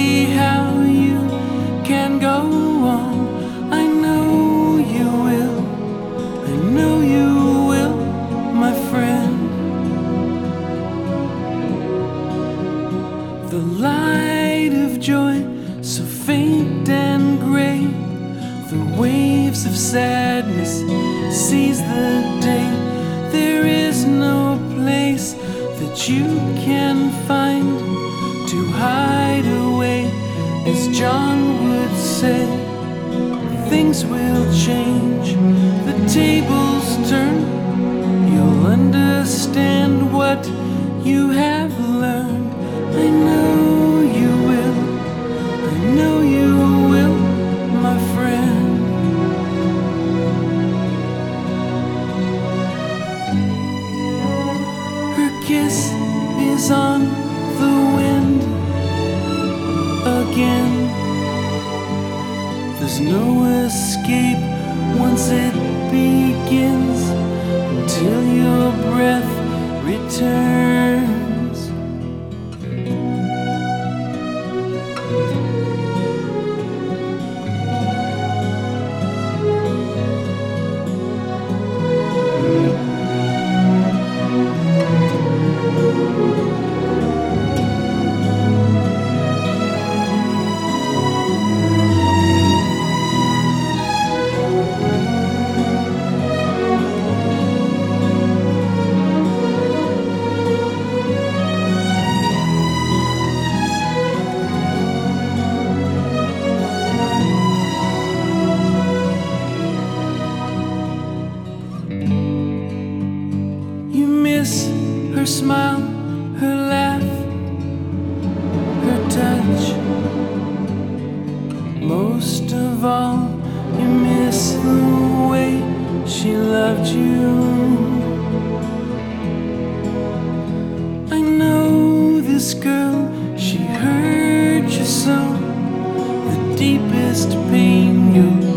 see how you can go on. I know you will, I know you will, my friend. The light of joy, so faint and gray, the waves of sadness seize the day. There is no place that you can find to hide away, as John would say. Things will change, the tables turn. You'll understand what you have learned. I know you will, I know you will, my friend. Her kiss is on the wind again. There's no escape once it begins, until your breath returns. Her smile, her laugh, her touch. Most of all, you miss the way she loved you. I know this girl, she hurt you so. The deepest pain you'll